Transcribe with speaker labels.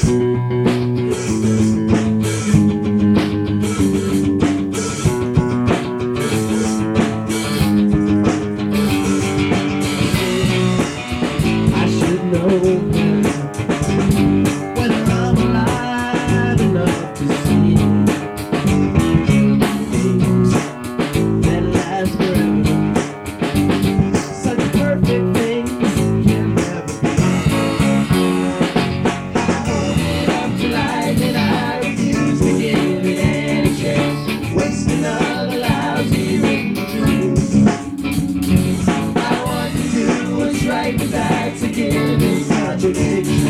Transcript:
Speaker 1: I should know whether I'm alive enough to see things that last forever. Such perfect things can never be. I hold it up to light and I refuse to give it any chance. Waste another lousy ring dream. I want to do what's right, but that's a given contradiction.